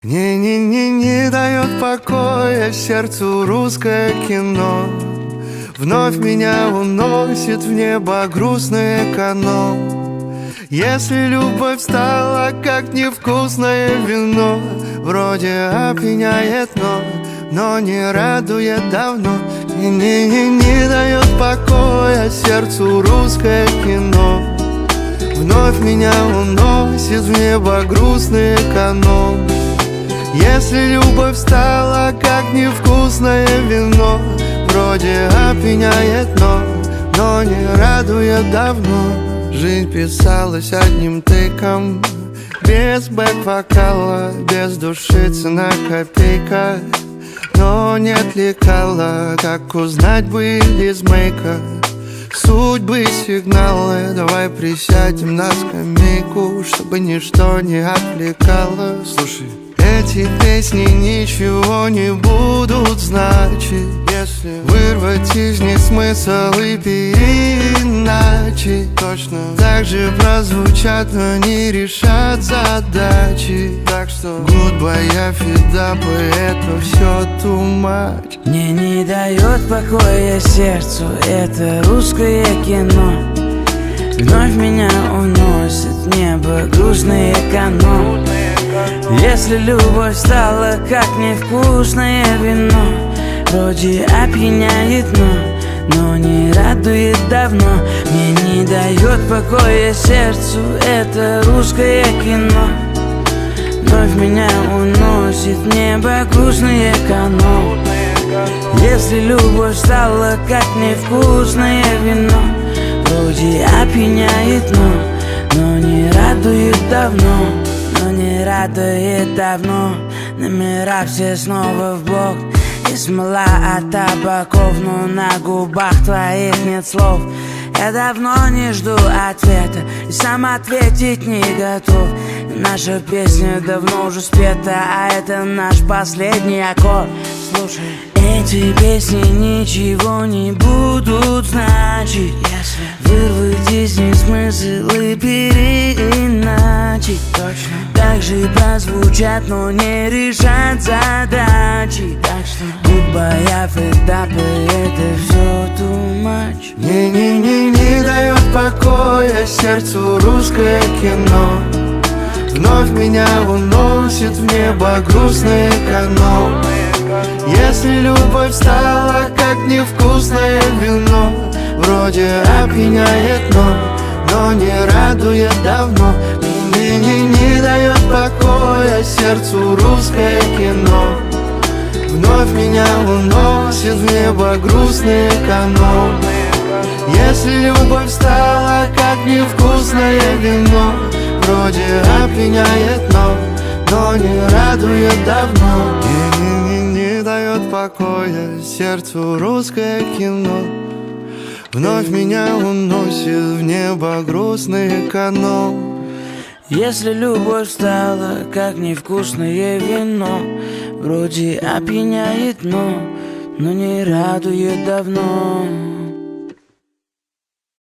Не дает покоя сердцу русское кино. Вновь меня уносит в небо грустный эконом. Если любовь стала как невкусное вино, вроде опьяняет, но не радует давно. Не дает покоя сердцу русское кино. Вновь меня уносит в небо грустный эконом. Если любовь стала как невкусное вино, вроде опьяняет, но не радует давно. Жизнь писалась одним тыком, без бэк-вокала, без души цена копейка. Но нет лекала, как узнать бы из мейка судьбы сигналы. Давай присядем на скамейку, чтобы ничто не отвлекало. Слушай, эти песни ничего не будут значить, если вырвать из них смысл и переиначить. Точно так же прозвучат, но не решат задачи. Так что goodbye, афидапы, это все too much. Мне не дает покоя сердцу это русское кино. Вновь меня уносит в небо грустный эконом. Если любовь стала как невкусное вино, вроде опьяняет, но не радует давно. Мне не дает покоя сердцу это русское кино. Вновь меня уносит в небо грустный эконом. Если любовь стала как невкусное вино, вроде опьяняет, но не радует давно. Но не радует давно. Номера все снова в блок, и смола от табаков, но на губах твоих нет слов. Я давно не жду ответа и сам ответить не готов. Наша песня давно уже спета, а это наш последний аккорд. Слушай, эти песни ничего не будут значить, если вырвать из них смысл и переиначить. Точно так же прозвучат, но не решат задачи. Так что goodbye, афидапы, это все too much. Не дает покоя сердцу русское кино. Вновь меня уносит в небо грустный эконом. Если любовь стала как невкусное вино, вроде опьяняет, но не радует давно. Не дает покоя сердцу русское кино. Вновь меня уносит в небо грустный эконом. Если любовь стала как невкусное вино, вроде опьяняет, но не радует давно. Не дает покоя сердцу русское кино. Вновь меня уносит в небо грустный эконом. Если любовь стала как невкусное вино, вроде опьяняет, но не радует давно.